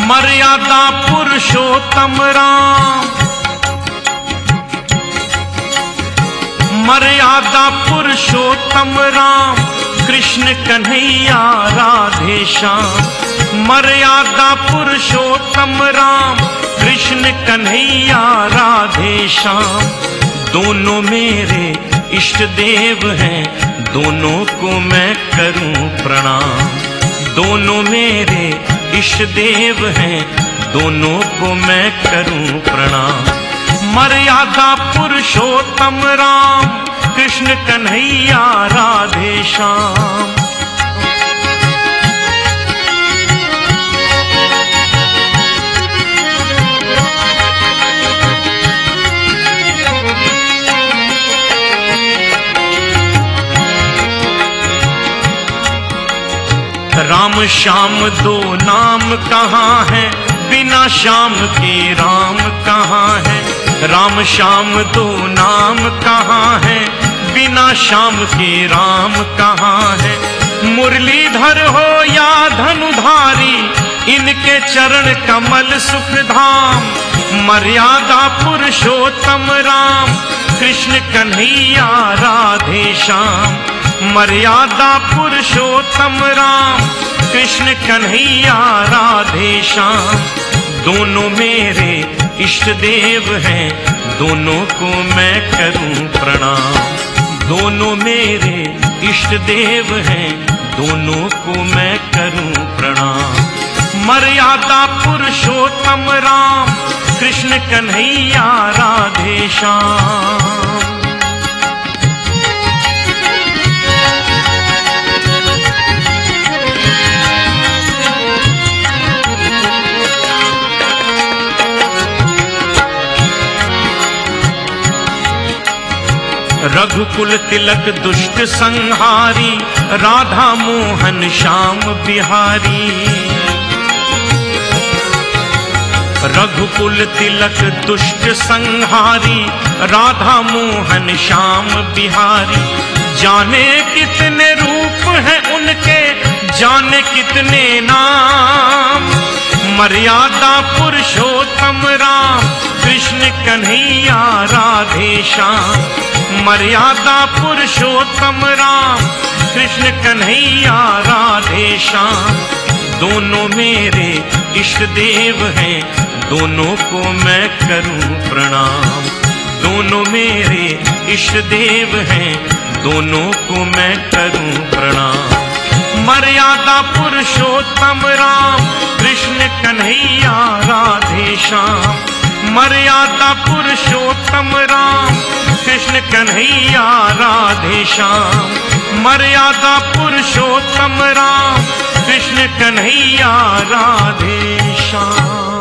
मर्यादा पुरुषोत्तम राम, मर्यादा पुरुषोत्तम राम, कृष्ण कन्हैया राधे श्याम। मर्यादा पुरुषोत्तम राम, कृष्ण कन्हैया राधे श्याम। दोनों मेरे इष्ट देव हैं, दोनों को मैं करूं प्रणाम। दोनों मेरे इष्ट देव हैं, दोनों को मैं करूं प्रणाम। मर्यादा पुरुषोत्तम राम, कृष्ण कन्हैया राधे श्याम। राम श्याम दो नाम कहाँ है, बिना श्याम के राम कहाँ है। राम श्याम दो नाम कहाँ है, बिना श्याम के राम कहाँ है। मुरलीधर हो या धनुधारी, इनके चरण कमल सुखधाम। मर्यादा पुरुषोत्तम राम, कृष्ण कन्हैया राधे श्याम। मर्यादा पुरुषोत्तम राम, कृष्ण कन्हैया राधे श्याम। दोनों मेरे इष्ट देव हैं, दोनों को मैं करूं प्रणाम। दोनों मेरे इष्ट देव हैं, दोनों को मैं करूं प्रणाम। मर्यादा पुरुषोत्तम राम, कृष्ण कन्हैया राधे श्याम। रघुकुल तिलक दुष्ट संहारी, राधा मोहन श्याम बिहारी। रघुकुल तिलक दुष्ट संहारी, राधा मोहन श्याम बिहारी। जाने कितने रूप हैं उनके, जाने कितने नाम। मर्यादा पुरुषोत्तम राम, कृष्ण कन्हैया राधे श्याम। मर्यादा पुरुषोत्तम राम, कृष्ण कन्हैया राधे श्याम। दोनों मेरे इष्ट देव हैं, दोनों को मैं करूं प्रणाम। दोनों मेरे इष्ट देव हैं, दोनों को मैं करूं प्रणाम। मर्यादा पुरुषोत्तम राम, कृष्ण कन्हैया राधे श्याम। मर्यादा पुरुषोत्तम राम, कृष्ण कन्हैया राधे श्याम। मर्यादा पुरुषोत्तम राम, कृष्ण कन्हैया राधे श्याम।